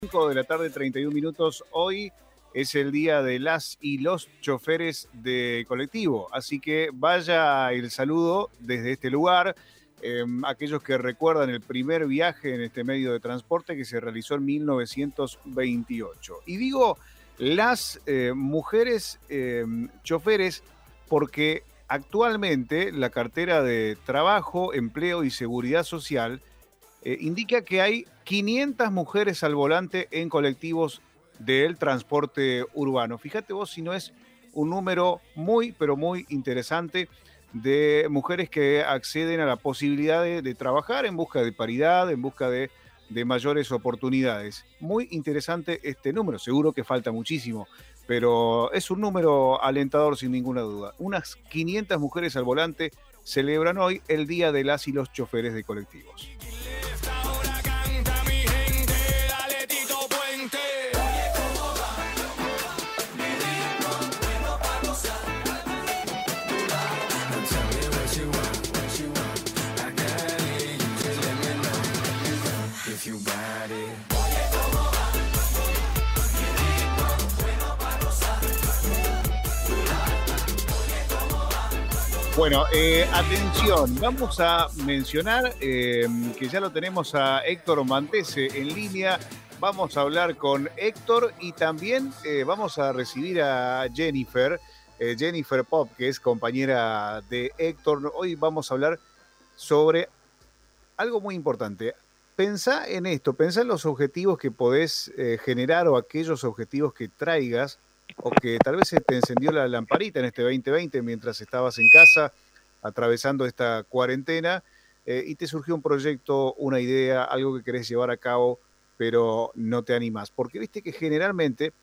5 de la tarde, 31 minutos. Hoy es el día de las y los choferes de colectivo, así que vaya el saludo desde este lugar. Aquellos que recuerdan el primer viaje en este medio de transporte que se realizó en 1928. Y digo las mujeres choferes porque actualmente la cartera de Trabajo, Empleo y Seguridad Social indica que hay 500 mujeres al volante en colectivos del transporte urbano. Fíjate vos si no es un número muy, pero muy interesante de mujeres que acceden a la posibilidad de trabajar en busca de paridad, en busca de mayores oportunidades. Muy interesante este número, seguro que falta muchísimo, pero es un número alentador sin ninguna duda. Unas 500 mujeres al volante celebran hoy el Día de las y los choferes de colectivos. Bueno, atención, vamos a mencionar que ya lo tenemos a Héctor Mantese en línea. Vamos a hablar con Héctor y también vamos a recibir a Jennifer, Jennifer Pop, que es compañera de Héctor. Hoy vamos a hablar sobre algo muy importante. Pensá en esto, pensá en los objetivos que podés generar o aquellos objetivos que traigas o que tal vez se te encendió la lamparita en este 2020 mientras estabas en casa atravesando esta cuarentena y te surgió un proyecto, una idea, algo que querés llevar a cabo, pero no te animás. Porque viste que generalmente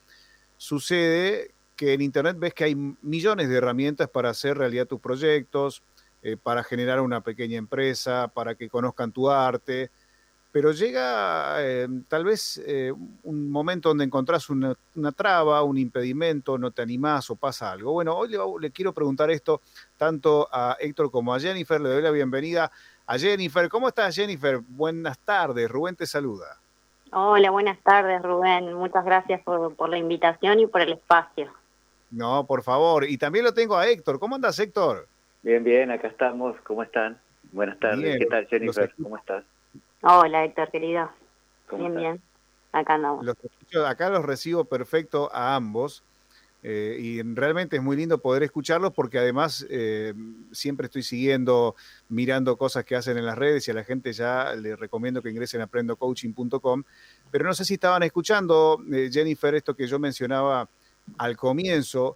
sucede que en Internet ves que hay millones de herramientas para hacer realidad tus proyectos, para generar una pequeña empresa, para que conozcan tu arte, pero llega tal vez un momento donde encontrás una traba, un impedimento, no te animás o pasa algo. Bueno, hoy le quiero preguntar esto tanto a Héctor como a Jennifer. Le doy la bienvenida a Jennifer. ¿Cómo estás, Jennifer? Buenas tardes. Rubén te saluda. Hola, buenas tardes, Rubén. Muchas gracias por la invitación y por el espacio. No, por favor. Y también lo tengo a Héctor. ¿Cómo andas, Héctor? Bien, bien, acá estamos. ¿Cómo están? Buenas tardes. Bien. ¿Qué tal, Jennifer? ¿Cómo estás? Hola, Héctor, querido. ¿Cómo Bien, estás? bien. Acá andamos. Acá los recibo perfecto a ambos. Y realmente es muy lindo poder escucharlos porque además siempre estoy siguiendo, mirando cosas que hacen en las redes y a la gente ya les recomiendo que ingresen a aprendocoaching.com. Pero no sé si estaban escuchando, Jennifer, esto que yo mencionaba al comienzo,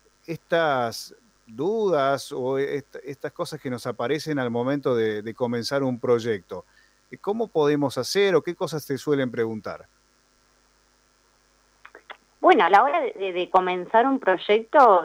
estas dudas o estas cosas que nos aparecen al momento de comenzar un proyecto. ¿Cómo podemos hacer o qué cosas te suelen preguntar? Bueno, a la hora de comenzar un proyecto,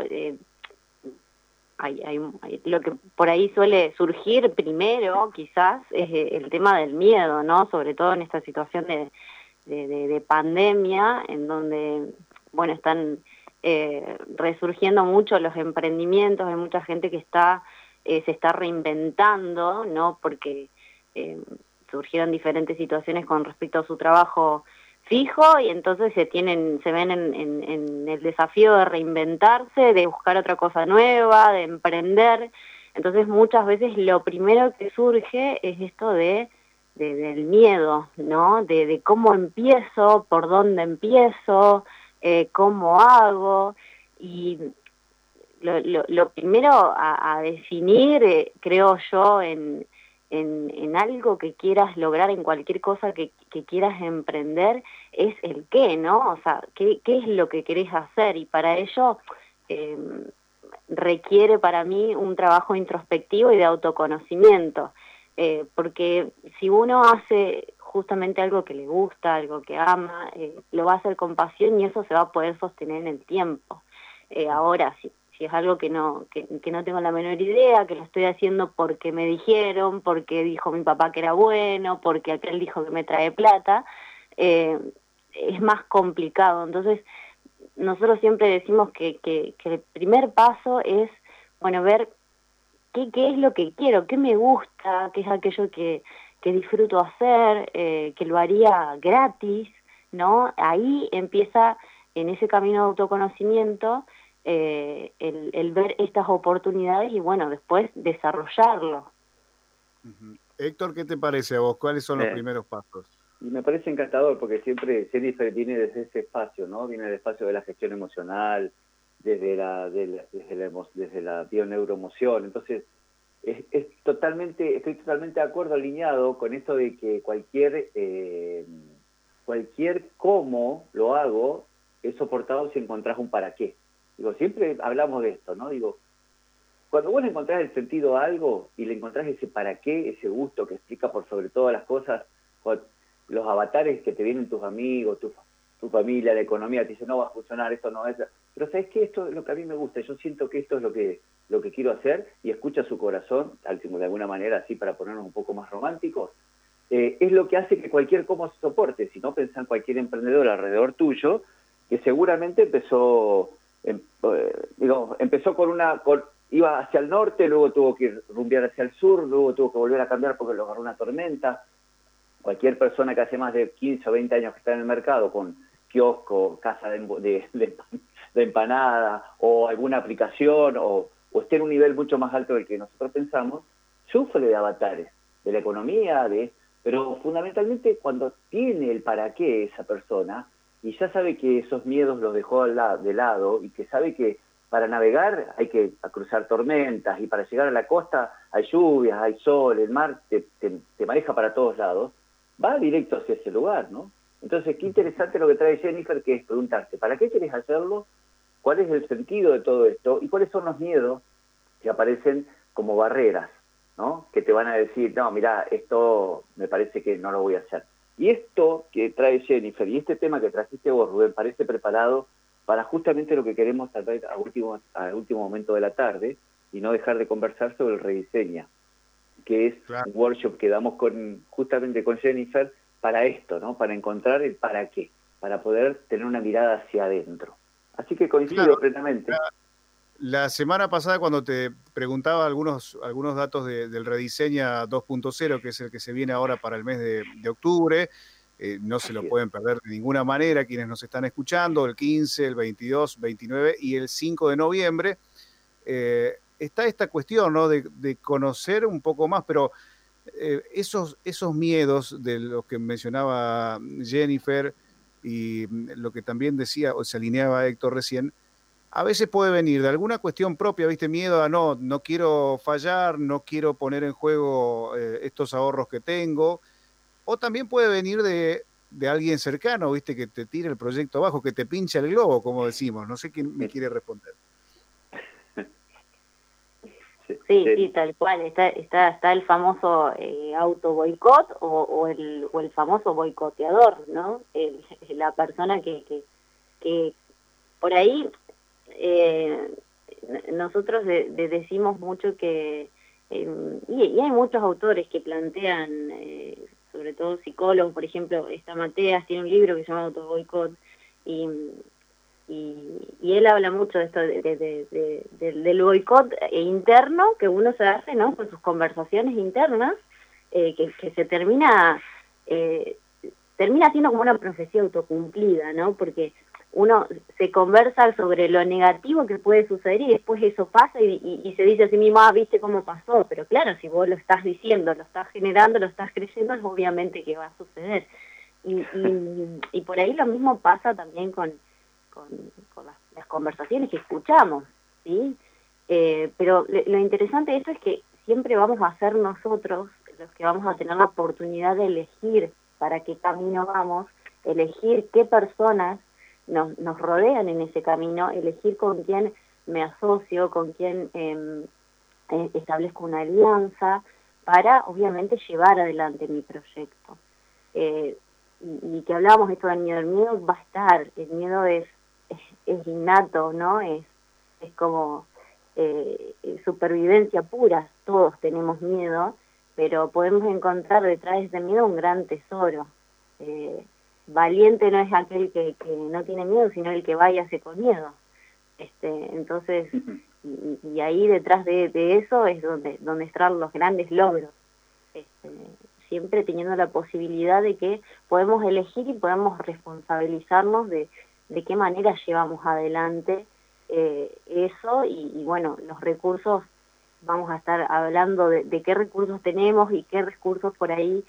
lo que por ahí suele surgir primero, quizás, es el tema del miedo, ¿no? Sobre todo en esta situación de pandemia, en donde, bueno, están resurgiendo mucho los emprendimientos, hay mucha gente que se está reinventando, ¿no? Porque surgieron diferentes situaciones con respecto a su trabajo fijo y entonces se ven en el desafío de reinventarse, de buscar otra cosa nueva, de emprender. Entonces muchas veces lo primero que surge es esto del miedo, ¿no? De cómo empiezo, por dónde empiezo, cómo hago. Y lo primero a definir, creo yo, en algo que quieras lograr, en cualquier cosa que quieras emprender, es el qué, ¿no? O sea, qué es lo que querés hacer, y para ello requiere para mí un trabajo introspectivo y de autoconocimiento, porque si uno hace justamente algo que le gusta, algo que ama, lo va a hacer con pasión y eso se va a poder sostener en el tiempo. Ahora, si es algo que no tengo la menor idea, que lo estoy haciendo porque me dijeron, porque dijo mi papá que era bueno, porque aquel dijo que me trae plata, es más complicado. Entonces, nosotros siempre decimos que el primer paso es, bueno, ver qué es lo que quiero, qué me gusta, qué es aquello que disfruto hacer, que lo haría gratis, ¿no? Ahí empieza, en ese camino de autoconocimiento, el ver estas oportunidades y, bueno, después desarrollarlo. Héctor, ¿qué te parece a vos? ¿Cuáles son los Eh, primeros pasos? y me parece encantador porque siempre Jennifer viene desde ese espacio, ¿no? Viene del espacio de la gestión emocional, desde la bioneuroemoción. Entonces, estoy totalmente de acuerdo, alineado con esto de que cualquier cómo lo hago es soportado si encontrás un para qué. Digo, siempre hablamos de esto, ¿no? Digo, cuando vos le encontrás el sentido a algo y le encontrás ese para qué, ese gusto que explica por sobre todas las cosas, los avatares que te vienen tus amigos, tu familia, la economía, te dicen, no va a funcionar, esto no es... Pero ¿sabes qué? Esto es lo que a mí me gusta, yo siento que esto es lo que quiero hacer, y escucha su corazón, de alguna manera así para ponernos un poco más románticos, es lo que hace que cualquier cómo se soporte. Si no, pensá en cualquier emprendedor alrededor tuyo, que seguramente empezó iba hacia el norte, luego tuvo que rumbear hacia el sur, luego tuvo que volver a cambiar porque lo agarró una tormenta. Cualquier persona que hace más de 15 o 20 años que está en el mercado con kiosco, casa de empanada o alguna aplicación o esté en un nivel mucho más alto del que nosotros pensamos, sufre de avatares, de la economía, pero fundamentalmente cuando tiene el para qué esa persona y ya sabe que esos miedos los dejó de lado y que sabe que para navegar hay que cruzar tormentas y para llegar a la costa hay lluvias, hay sol, el mar te maneja para todos lados, va directo hacia ese lugar, ¿no? Entonces, qué interesante lo que trae Jennifer, que es preguntarte, ¿para qué querés hacerlo? ¿Cuál es el sentido de todo esto? ¿Y cuáles son los miedos que aparecen como barreras, ¿no? Que te van a decir, no, mirá, esto me parece que no lo voy a hacer. Y esto que trae Jennifer y este tema que trajiste vos, Rubén, parece preparado para justamente lo que queremos tratar al último momento de la tarde y no dejar de conversar sobre el Rediseña, que es Claro. un workshop que damos justamente con Jennifer para esto, ¿no? Para encontrar el para qué, para poder tener una mirada hacia adentro. Así que coincido Claro, plenamente. la semana pasada cuando te preguntaba algunos datos del Rediseña 2.0, que es el que se viene ahora para el mes de octubre, no se lo Así es. pueden perder de ninguna manera quienes nos están escuchando, el 15, el 22, 29 y el 5 de noviembre. Está esta cuestión, ¿no? de conocer un poco más, pero esos miedos de los que mencionaba Jennifer y lo que también decía o se alineaba Héctor recién, a veces puede venir de alguna cuestión propia, ¿viste? Miedo a no quiero fallar, no quiero poner en juego estos ahorros que tengo, o también puede venir de alguien cercano, ¿viste? Que te tire el proyecto abajo, que te pincha el globo, como decimos. No sé quién me quiere responder. Sí, tal cual. Está el famoso auto boicot o el famoso boicoteador, ¿no? La persona que por ahí eh, nosotros decimos mucho que, y hay muchos autores que plantean, sobre todo psicólogos, por ejemplo, esta Mateas tiene un libro que se llama Auto Boicot, y y él habla mucho de esto del boicot interno que uno se hace, ¿no? Con sus conversaciones internas, que se termina siendo como una profecía autocumplida, ¿no? Porque uno se conversa sobre lo negativo que puede suceder y después eso pasa y se dice a sí mismo, ah, viste cómo pasó, pero claro, si vos lo estás diciendo, lo estás generando, lo estás creyendo, es obviamente que va a suceder. Y por ahí lo mismo pasa también con las conversaciones que escuchamos, ¿sí? Pero lo interesante de esto es que siempre vamos a ser nosotros los que vamos a tener la oportunidad de elegir para qué camino vamos, elegir qué personas nos rodean en ese camino, elegir con quién me asocio, con quién establezco una alianza, para obviamente llevar adelante mi proyecto. Y que hablábamos esto del miedo, el miedo va a estar, el miedo es innato, ¿no? Es como supervivencia pura, todos tenemos miedo, pero podemos encontrar detrás de ese miedo un gran tesoro. Valiente no es aquel que no tiene miedo, sino el que va y hace con miedo. Entonces, y ahí detrás de eso es donde están los grandes logros. siempre teniendo la posibilidad de que podemos elegir y podemos responsabilizarnos de qué manera llevamos adelante eso y bueno, los recursos, vamos a estar hablando de qué recursos tenemos y qué recursos por ahí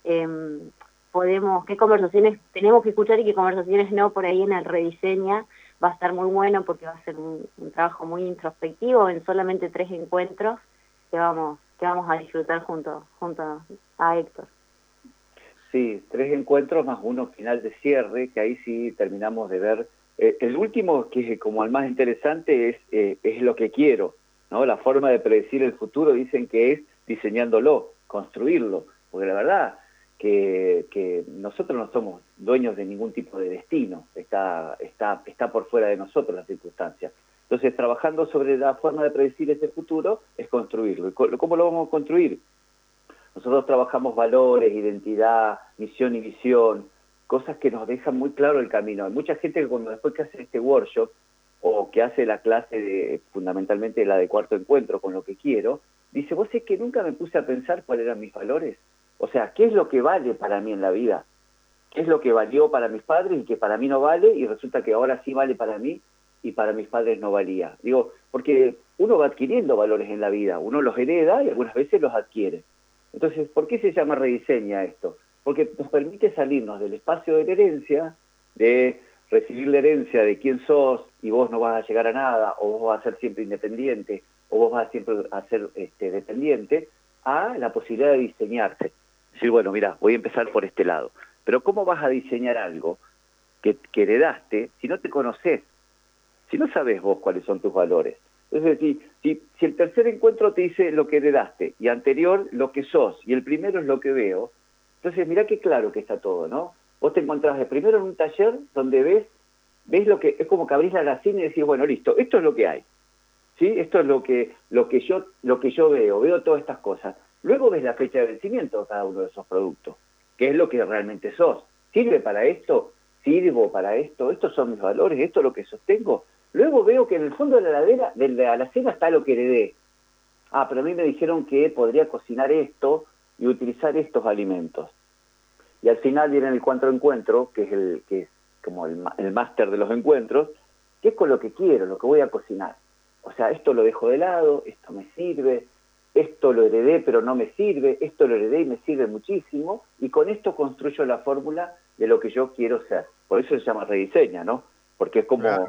qué conversaciones tenemos que escuchar y qué conversaciones no, por ahí en el Rediseña va a estar muy bueno porque va a ser un trabajo muy introspectivo en solamente 3 encuentros que vamos a disfrutar junto a Héctor. Sí, 3 encuentros más uno final de cierre, que ahí sí terminamos de ver. El último, que es como el más interesante, es lo que quiero, ¿no? La forma de predecir el futuro dicen que es diseñándolo, construirlo, porque la verdad que nosotros no somos dueños de ningún tipo de destino, está por fuera de nosotros la circunstancia. Entonces, trabajando sobre la forma de predecir ese futuro es construirlo. ¿Y cómo lo vamos a construir? Nosotros trabajamos valores, identidad, misión y visión, cosas que nos dejan muy claro el camino. Hay mucha gente que cuando después que hace este workshop o que hace la clase fundamentalmente la de cuarto encuentro con lo que quiero, dice, vos es que nunca me puse a pensar cuáles eran mis valores. O sea, ¿qué es lo que vale para mí en la vida? ¿Qué es lo que valió para mis padres y que para mí no vale? Y resulta que ahora sí vale para mí y para mis padres no valía. Digo, porque uno va adquiriendo valores en la vida, uno los hereda y algunas veces los adquiere. Entonces, ¿por qué se llama Rediseña esto? Porque nos permite salirnos del espacio de la herencia, de recibir la herencia de quién sos y vos no vas a llegar a nada, o vos vas a ser siempre independiente, o vos vas siempre a ser dependiente, a la posibilidad de diseñarse. Decir, bueno, mira, voy a empezar por este lado. Pero ¿cómo vas a diseñar algo que heredaste si no te conocés? Si no sabés vos cuáles son tus valores. Entonces, si el tercer encuentro te dice lo que heredaste, y anterior lo que sos, y el primero es lo que veo, entonces mirá qué claro que está todo, ¿no? Vos te encontrás de primero en un taller donde ves lo que, es como que abrís la alacena y decís, bueno, listo, esto es lo que hay, ¿sí? Esto es lo que yo veo todas estas cosas. Luego ves la fecha de vencimiento de cada uno de esos productos, que es lo que realmente sos. ¿Sirve para esto? ¿Sirvo para esto? ¿Estos son mis valores? ¿Esto es lo que sostengo? Luego veo que en el fondo de la heladera, de la alacena, está lo que heredé. Ah, pero a mí me dijeron que podría cocinar esto y utilizar estos alimentos. Y al final viene el cuarto encuentro, que es como el máster de los encuentros, que es con lo que quiero, lo que voy a cocinar. O sea, esto lo dejo de lado, esto me sirve, esto lo heredé pero no me sirve, esto lo heredé y me sirve muchísimo, y con esto construyo la fórmula de lo que yo quiero ser. Por eso se llama Rediseña, ¿no? Porque es como... Claro.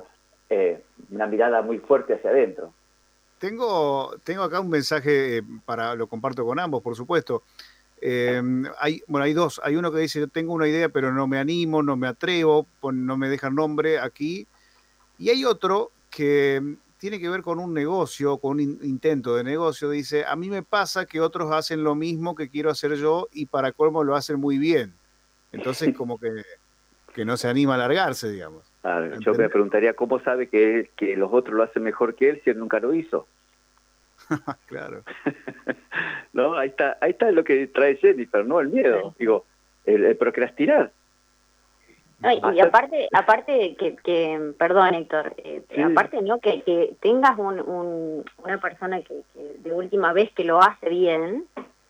Una mirada muy fuerte hacia adentro. Tengo acá un mensaje lo comparto con ambos, por supuesto. Hay dos. Hay uno que dice, yo tengo una idea, pero no me animo, no me atrevo, no me dejan nombre aquí. Y hay otro que tiene que ver con un negocio, con un intento de negocio. Dice, a mí me pasa que otros hacen lo mismo que quiero hacer yo y para colmo lo hacen muy bien. Entonces como que no se anima a largarse, digamos. Yo me preguntaría cómo sabe que los otros lo hacen mejor que él si él nunca lo hizo. Claro. No, ahí está lo que trae Jennifer, ¿no? El miedo, digo, el procrastinar. No, y aparte que perdón, Héctor, sí. Aparte no que tengas una persona que de última vez que lo hace bien,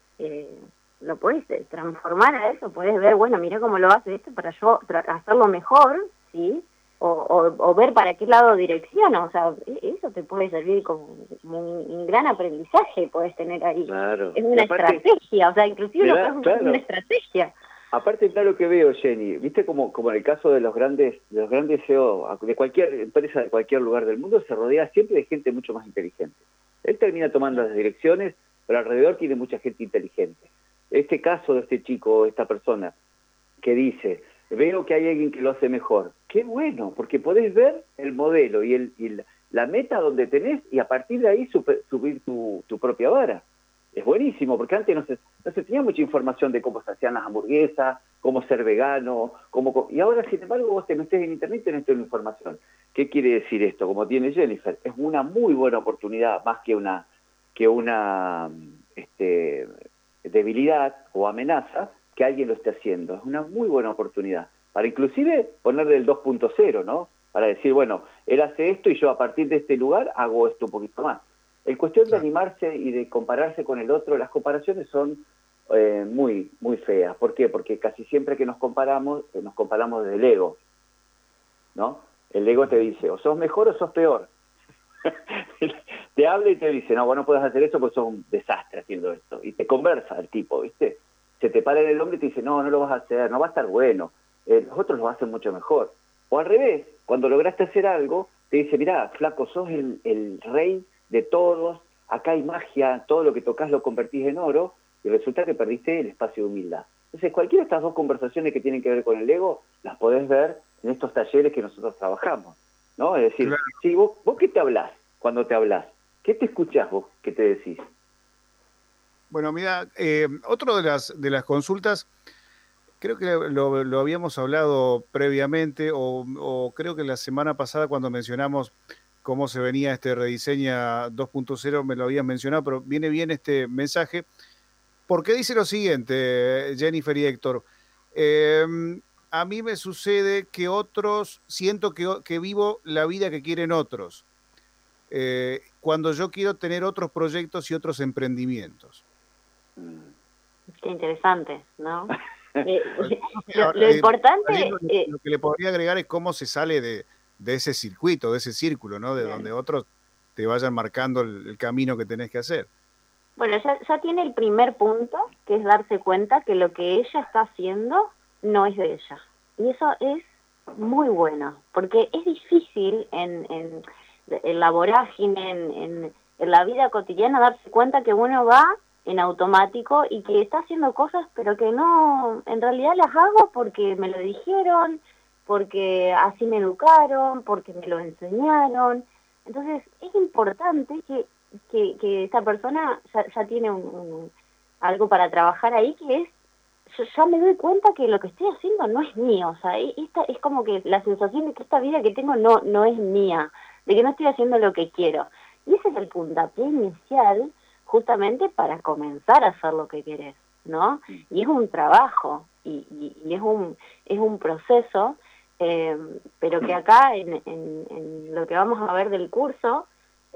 lo puedes transformar a eso, puedes ver, bueno, mira cómo lo hace esto para yo hacerlo mejor, ¿sí? O ver para qué lado direcciona, o sea, eso te puede servir como un gran aprendizaje, puedes tener ahí. Claro. Es una estrategia, o sea, inclusive es una estrategia. Aparte, claro que veo, Jenny, viste como en el caso de los grandes CEO, de cualquier empresa de cualquier lugar del mundo, se rodea siempre de gente mucho más inteligente. Él termina tomando las direcciones, pero alrededor tiene mucha gente inteligente. Este caso de este chico, esta persona, que dice, veo que hay alguien que lo hace mejor. Qué bueno, porque podés ver el modelo y la meta donde tenés y a partir de ahí subir tu propia vara. Es buenísimo, porque antes no se tenía mucha información de cómo se hacían las hamburguesas, cómo ser vegano, y ahora, sin embargo, vos te metés en internet y tenés toda la información. ¿Qué quiere decir esto? Como tiene Jennifer, es una muy buena oportunidad, más que una debilidad o amenaza, que alguien lo esté haciendo. Es una muy buena oportunidad para inclusive ponerle el 2.0, ¿no? Para decir, bueno, él hace esto y yo a partir de este lugar hago esto un poquito más. El cuestión de animarse y de compararse con el otro, las comparaciones son muy, muy feas. ¿Por qué? Porque casi siempre que nos comparamos desde el ego, ¿no? El ego te dice, o sos mejor o sos peor. Te habla y te dice, no, vos no podés hacer eso porque sos un desastre haciendo esto. Y te conversa el tipo, ¿viste? Se te para en el hombro y te dice, no, no lo vas a hacer, no va a estar bueno. Los otros lo hacen mucho mejor. O al revés, cuando lograste hacer algo, te dice, mirá, flaco, sos el rey de todos, acá hay magia, todo lo que tocas lo convertís en oro, y resulta que perdiste el espacio de humildad. Entonces, cualquiera de estas dos conversaciones que tienen que ver con el ego, las podés ver en estos talleres que nosotros trabajamos, ¿no? Es decir, Claro. sí, vos ¿qué te hablás cuando te hablás? ¿Qué te escuchás vos que te decís? Bueno, mira, otro de las consultas, creo que lo habíamos hablado previamente, o creo que la semana pasada cuando mencionamos cómo se venía este Rediseña 2.0, me lo habías mencionado, pero viene bien este mensaje, porque dice lo siguiente, Jennifer y Héctor. Eh, a mí me sucede que otros, siento que vivo la vida que quieren otros, cuando yo quiero tener otros proyectos y otros emprendimientos. Qué interesante, ¿no? Lo Ahora, importante, lo que le podría agregar es cómo se sale de ese circuito, de ese círculo, ¿no? De bien. donde otros te vayan marcando el camino que tenés que hacer. Bueno, ya tiene el primer punto, que es darse cuenta que lo que ella está haciendo no es de ella. Y eso es muy bueno, porque es difícil en la vorágine, en la vida cotidiana, darse cuenta que uno va en automático y que está haciendo cosas, pero que no, en realidad las hago porque me lo dijeron, porque así me educaron, porque me lo enseñaron. Entonces, es importante que esta persona ya tiene algo para trabajar ahí, que es, yo ya me doy cuenta que lo que estoy haciendo no es mío, o sea, esta es como que la sensación de que esta vida que tengo no es mía, de que no estoy haciendo lo que quiero. Y ese es el puntapié inicial justamente para comenzar a hacer lo que querés, ¿no? Y es un trabajo, y es un proceso, pero que acá en lo que vamos a ver del curso,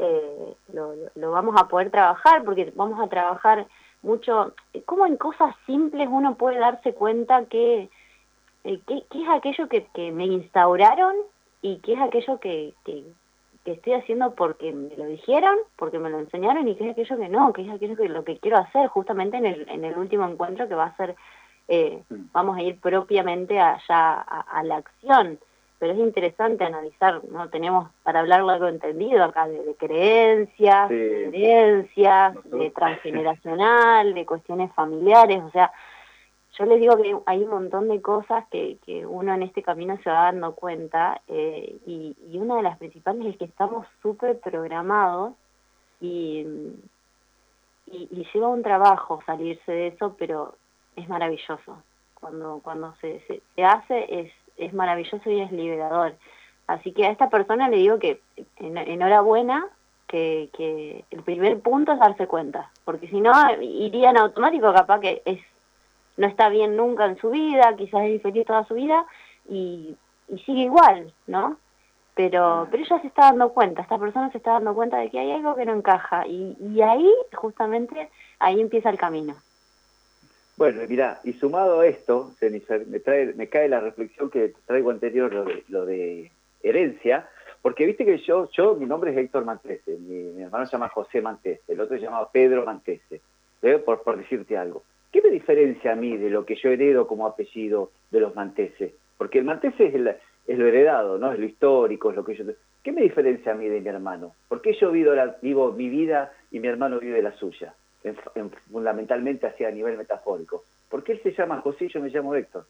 lo vamos a poder trabajar, porque vamos a trabajar mucho, cómo en cosas simples uno puede darse cuenta que es aquello que me instauraron y qué es aquello que estoy haciendo porque me lo dijeron, porque me lo enseñaron, y qué es aquello que no, que es aquello que lo que quiero hacer justamente en el último encuentro, que va a ser, vamos a ir propiamente allá a la acción. Pero es interesante analizar, ¿no? Tenemos para hablar largo entendido acá de creencias, Sí. de herencias, de transgeneracional, de cuestiones familiares, o sea, yo les digo que hay un montón de cosas que uno en este camino se va dando cuenta, y una de las principales es que estamos súper programados y lleva un trabajo salirse de eso, pero es maravilloso. Cuando se hace es maravilloso y es liberador. Así que a esta persona le digo que enhorabuena, que el primer punto es darse cuenta, porque si no iría en automático, capaz que no está bien nunca en su vida, quizás es infeliz toda su vida y sigue igual, ¿no? Pero ella se está dando cuenta, esta persona se está dando cuenta de que hay algo que no encaja, y ahí, justamente, ahí empieza el camino. Bueno, mirá, y sumado a esto, Jennifer, me cae la reflexión que traigo anterior, lo de herencia, porque viste que mi nombre es Héctor Mantese, mi hermano se llama José Mantese, el otro se llama Pedro Mantese, por decirte algo. ¿Qué me diferencia a mí de lo que yo heredo como apellido de los Mantese? Porque el Mantese es lo heredado, ¿no? Es lo histórico, es lo que yo... ¿Qué me diferencia a mí de mi hermano? ¿Por qué yo vivo mi vida y mi hermano vive la suya? Fundamentalmente así a nivel metafórico. ¿Por qué él se llama José y yo me llamo Héctor?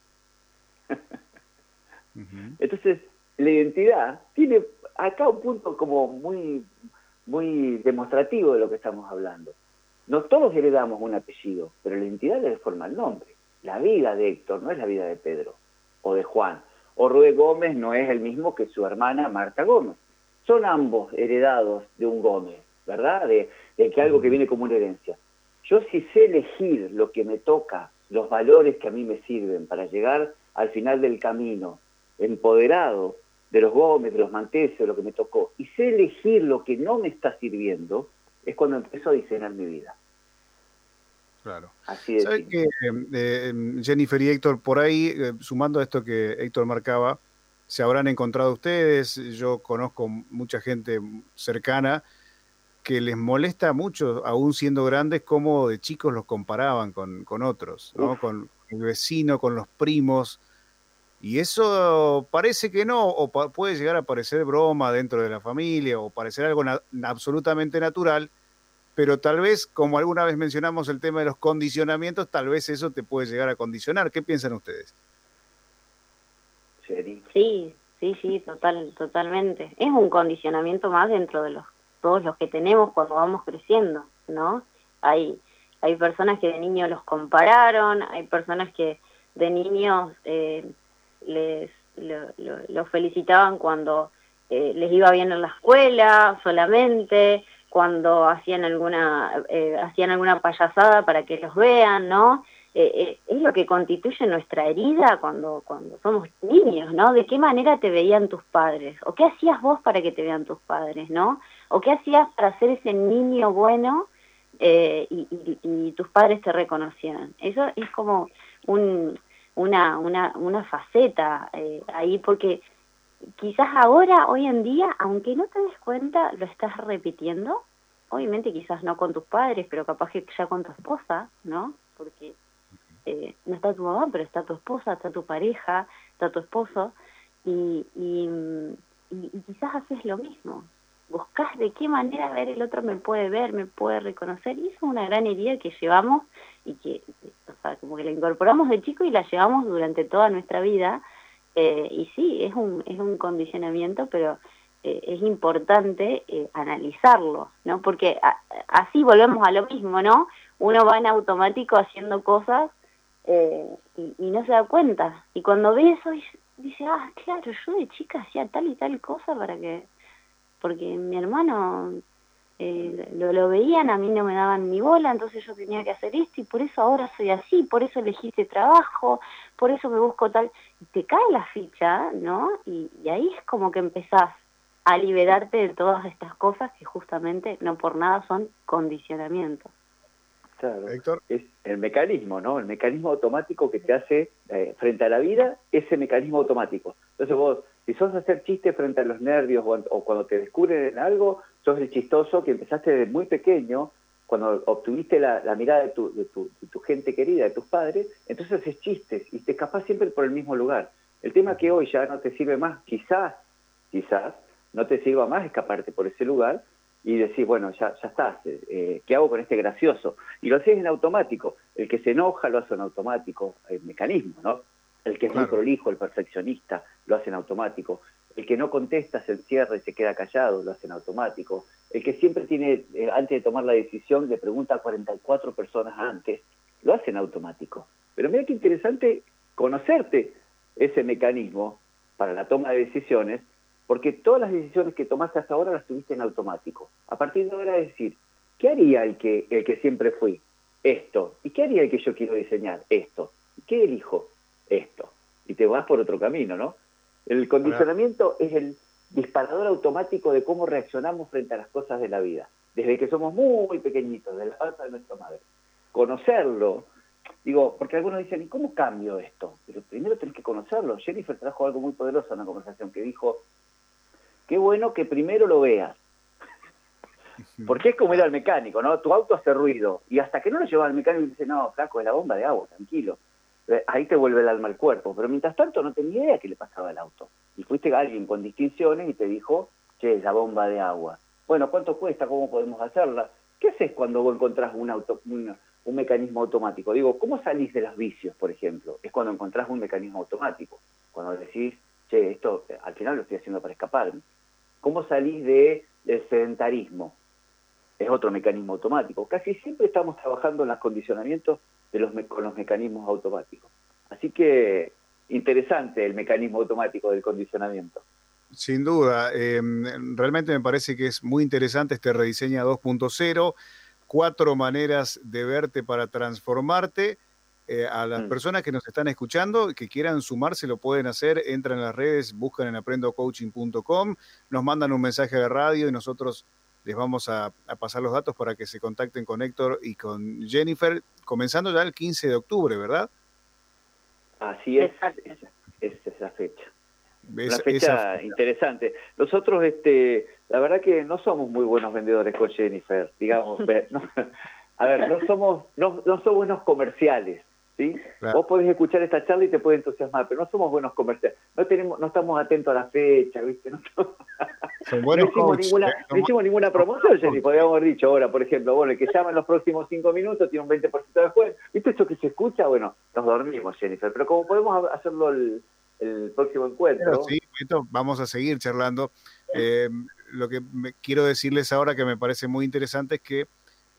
Entonces, la identidad tiene acá un punto como muy, muy demostrativo de lo que estamos hablando. No todos heredamos un apellido, pero la identidad le forma el nombre. La vida de Héctor no es la vida de Pedro o de Juan. O Rubén Gómez no es el mismo que su hermana Marta Gómez. Son ambos heredados de un Gómez, ¿verdad? De que algo que viene como una herencia. Yo si sé elegir lo que me toca, los valores que a mí me sirven para llegar al final del camino, empoderado de los Gómez, de los Mantese, de lo que me tocó, y sé elegir lo que no me está sirviendo, es cuando empiezo a diseñar mi vida. Claro. Así de ¿Sabes simple. qué, Jennifer y Héctor, por ahí, sumando a esto que Héctor marcaba, se habrán encontrado ustedes, yo conozco mucha gente cercana que les molesta mucho, aún siendo grandes, cómo de chicos los comparaban con otros, Uf, ¿no? Con el vecino, con los primos. Y eso parece que no, o puede llegar a parecer broma dentro de la familia, o parecer algo absolutamente natural, pero tal vez, como alguna vez mencionamos el tema de los condicionamientos, tal vez eso te puede llegar a condicionar. ¿Qué piensan ustedes? Sherry. Sí, sí, sí, totalmente. Es un condicionamiento más dentro de todos los que tenemos cuando vamos creciendo, ¿no? Hay, hay personas que de niños los compararon, hay personas que de niños los felicitaban cuando les iba bien en la escuela solamente, cuando hacían alguna payasada para que los vean, ¿no? Es lo que constituye nuestra herida cuando somos niños, ¿no? ¿De qué manera te veían tus padres? ¿O qué hacías vos para que te vean tus padres, ¿no? ¿O qué hacías para ser ese niño bueno y tus padres te reconocieran? Eso es como una faceta ahí, porque quizás ahora, hoy en día, aunque no te des cuenta, lo estás repitiendo. Obviamente quizás no con tus padres, pero capaz que ya con tu esposa, ¿no? Porque no está tu mamá, pero está tu esposa, está tu pareja, está tu esposo, y, y, y quizás haces lo mismo. Buscás de qué manera ver el otro me puede ver, me puede reconocer, y eso es una gran herida que llevamos y que, o sea, como que la incorporamos de chico y la llevamos durante toda nuestra vida, y sí, es un condicionamiento, pero es importante analizarlo, ¿no? Porque así volvemos a lo mismo, ¿no? Uno va en automático haciendo cosas y no se da cuenta. Y cuando ve eso dice, ah, claro, yo de chica hacía tal y tal cosa porque mi hermano lo veían, a mí no me daban ni bola, entonces yo tenía que hacer esto y por eso ahora soy así, por eso elegí este trabajo, por eso me busco tal. Y te cae la ficha, ¿no? Y ahí es como que empezás a liberarte de todas estas cosas que justamente no por nada son condicionamientos. Claro, Héctor. es el mecanismo, ¿no? El mecanismo automático que te hace frente a la vida, ese mecanismo automático. Entonces vos, si sos a hacer chistes frente a los nervios o cuando te descubren en algo, sos el chistoso que empezaste desde muy pequeño, cuando obtuviste la mirada de tu gente querida, de tus padres, entonces haces chistes y te escapás siempre por el mismo lugar. El tema que hoy ya no te sirve más, quizás, no te sirva más escaparte por ese lugar, y decir, bueno, ya está, ¿qué hago con este gracioso? Y lo haces en automático. El que se enoja lo hace en automático, el mecanismo, ¿no? El que es muy Claro. prolijo, el perfeccionista, lo hace en automático. El que no contesta, se encierra y se queda callado, lo hace en automático. El que siempre tiene, antes de tomar la decisión, le pregunta a 44 personas antes, lo hace en automático. Pero mira qué interesante conocerte ese mecanismo para la toma de decisiones, porque todas las decisiones que tomaste hasta ahora las tuviste en automático. A partir de ahora decir, ¿qué haría el que siempre fui? Esto. ¿Y qué haría el que yo quiero diseñar? Esto. ¿Y qué elijo? Esto. Y te vas por otro camino, ¿no? El condicionamiento es el disparador automático de cómo reaccionamos frente a las cosas de la vida. Desde que somos muy pequeñitos, de la panza de nuestra madre. Conocerlo, digo, porque algunos dicen, ¿y cómo cambio esto? Pero primero tenés que conocerlo. Jennifer trajo algo muy poderoso en la conversación que dijo, qué bueno que primero lo veas. Porque es como ir al mecánico, ¿no? Tu auto hace ruido. Y hasta que no lo llevas al mecánico y dice, no, flaco, es la bomba de agua, tranquilo. Ahí te vuelve el alma al cuerpo. Pero mientras tanto no tenía idea qué le pasaba al auto. Y fuiste a alguien con distinciones y te dijo, che, es la bomba de agua. Bueno, ¿cuánto cuesta? ¿Cómo podemos hacerla? ¿Qué haces cuando vos encontrás un mecanismo automático? Digo, ¿cómo salís de los vicios, por ejemplo? Es cuando encontrás un mecanismo automático. Cuando decís, che, esto al final lo estoy haciendo para escaparme. ¿Cómo salís del sedentarismo? Es otro mecanismo automático. Casi siempre estamos trabajando en los condicionamientos con los mecanismos automáticos. Así que interesante el mecanismo automático del condicionamiento. Sin duda, realmente me parece que es muy interesante este Rediseña 2.0, 4 maneras de verte para transformarte. A las personas que nos están escuchando, que quieran sumarse, lo pueden hacer, entran en las redes, buscan en aprendocoaching.com, nos mandan un mensaje de radio y nosotros les vamos a pasar los datos para que se contacten con Héctor y con Jennifer, comenzando ya el 15 de octubre, ¿verdad? Así es, es esa fecha. Una fecha interesante. Nosotros, la verdad que no somos muy buenos vendedores con Jennifer, digamos. No, a ver, no somos buenos comerciales, ¿sí? Claro. Vos podés escuchar esta charla y te puede entusiasmar, pero no somos buenos comerciales. No estamos atentos a la fecha, ¿viste? No hicimos ninguna promoción, Jennifer. Podríamos haber dicho ahora, por ejemplo, bueno, el que llama en los próximos 5 minutos tiene un 20% de descuento. ¿Viste eso que se escucha? Bueno, nos dormimos, Jennifer. Pero como podemos hacerlo el próximo encuentro. Pero sí, vamos a seguir charlando. Lo que quiero decirles ahora que me parece muy interesante es que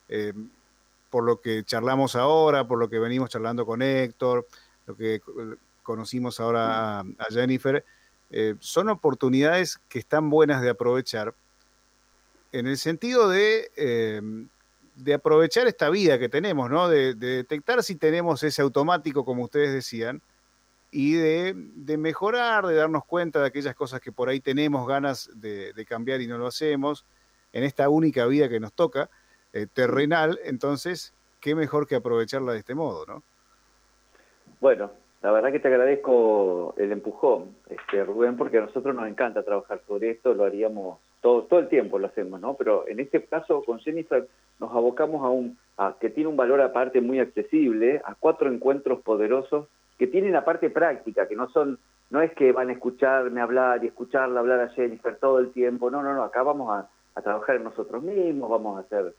por lo que charlamos ahora, por lo que venimos charlando con Héctor, lo que conocimos ahora a Jennifer, son oportunidades que están buenas de aprovechar en el sentido de aprovechar esta vida que tenemos, ¿no? De detectar si tenemos ese automático, como ustedes decían, y de mejorar, de darnos cuenta de aquellas cosas que por ahí tenemos ganas de cambiar y no lo hacemos, en esta única vida que nos toca, terrenal. Entonces, qué mejor que aprovecharla de este modo, ¿no? Bueno, la verdad que te agradezco el empujón, Rubén, porque a nosotros nos encanta trabajar sobre esto, lo haríamos todo el tiempo, lo hacemos, ¿no? Pero en este caso, con Jennifer, nos abocamos a que tiene un valor aparte muy accesible, a 4 encuentros poderosos que tienen la parte práctica, que no es que van a escucharme hablar y escucharla hablar a Jennifer todo el tiempo, no, acá vamos a trabajar en nosotros mismos, vamos a hacer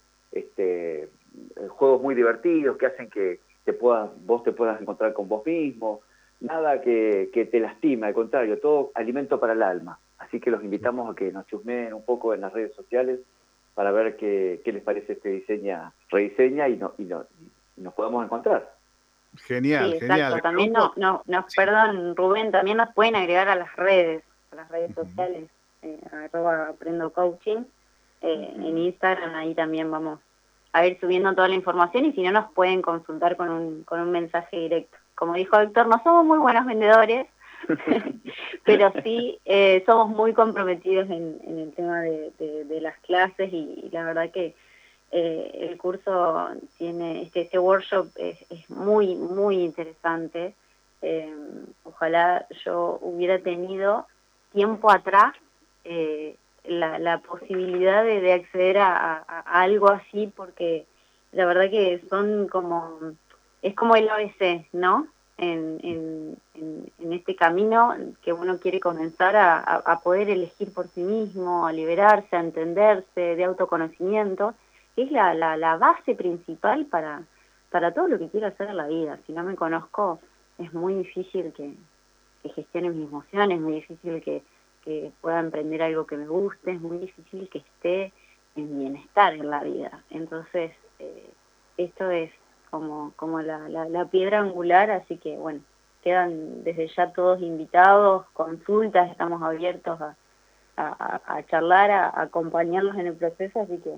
juegos muy divertidos que hacen que vos te puedas encontrar con vos mismo, nada que te lastima, al contrario, todo alimento para el alma. Así que los invitamos a que nos chusmeen un poco en las redes sociales para ver qué les parece rediseña y nos podamos encontrar. Genial, sí, genial. Exacto. También perdón, Rubén, también nos pueden agregar a las redes sociales, @aprendocoaching, en Instagram, ahí también vamos a ir subiendo toda la información, y si no nos pueden consultar con un mensaje directo. Como dijo Héctor, no somos muy buenos vendedores, pero sí somos muy comprometidos en el tema de las clases, y la verdad que el curso tiene, este workshop es muy, muy interesante. Ojalá yo hubiera tenido tiempo atrás la posibilidad de acceder a algo así, porque la verdad que es como el ABC, ¿no? En este camino que uno quiere comenzar a poder elegir por sí mismo, a liberarse, a entenderse, de autoconocimiento, que es la base principal para todo lo que quiero hacer en la vida. Si no me conozco, es muy difícil que gestione mis emociones, es muy difícil que pueda emprender algo que me guste, es muy difícil que esté en bienestar en la vida. Entonces, esto es como la piedra angular, así que bueno, quedan desde ya todos invitados, consultas, estamos abiertos a charlar, a acompañarlos en el proceso, así que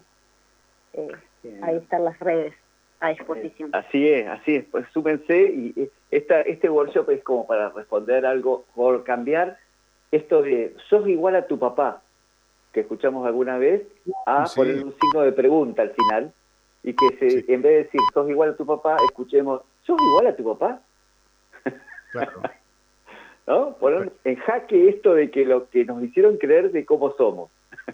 ahí están las redes a disposición. Así es, pues súmense, y este workshop es como para responder algo, por cambiar esto de sos igual a tu papá, que escuchamos alguna vez, a poner un signo de pregunta al final, y que en vez de decir sos igual a tu papá, escuchemos sos igual a tu papá. Claro. ¿No? Poner en jaque esto de que lo que nos hicieron creer de cómo somos.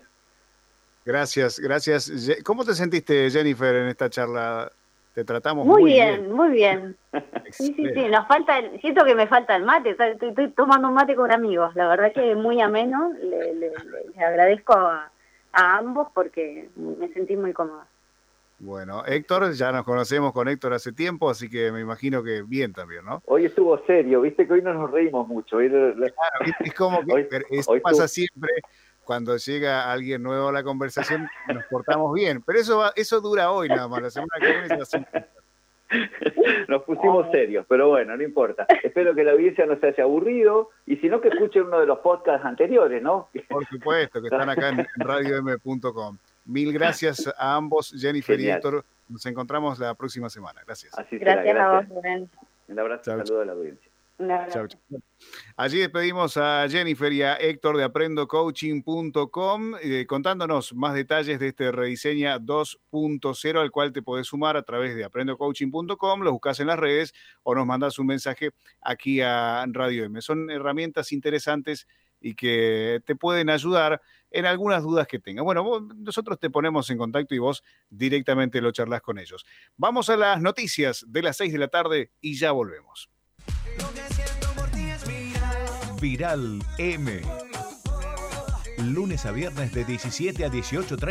Gracias. ¿Cómo te sentiste, Jennifer, en esta charla? Te tratamos muy bien. Muy bien. Sí, siento que me falta el mate, estoy tomando un mate con amigos, la verdad que muy ameno, les agradezco a ambos porque me sentí muy cómoda. Bueno, Héctor, ya nos conocemos con Héctor hace tiempo, así que me imagino que bien también, ¿no? Hoy estuvo serio, viste que hoy no nos reímos mucho. Claro, es como que eso pasa siempre. Cuando llega alguien nuevo a la conversación, nos portamos bien. Pero eso dura hoy nada más. La semana que viene ya siempre. Nos pusimos serios, pero bueno, no importa. Espero que la audiencia no se haya aburrido, y si no, que escuchen uno de los podcasts anteriores, ¿no? Por supuesto, que están acá en radiom.com. Mil gracias a ambos, Jennifer y Héctor. Nos encontramos la próxima semana. Gracias. Así será, gracias a vos, Rubén. Un abrazo, saludo a la audiencia. Un abrazo. Chau, chau. Allí despedimos a Jennifer y a Héctor de aprendocoaching.com contándonos más detalles de este Rediseña 2.0 al cual te podés sumar a través de aprendocoaching.com, lo buscás en las redes o nos mandás un mensaje aquí a Radio M. Son herramientas interesantes y que te pueden ayudar en algunas dudas que tengas. Bueno, nosotros te ponemos en contacto y vos directamente lo charlas con ellos. Vamos a las noticias de las 6 de la tarde y ya volvemos. Viral M. Lunes a viernes de 17 a 18:30.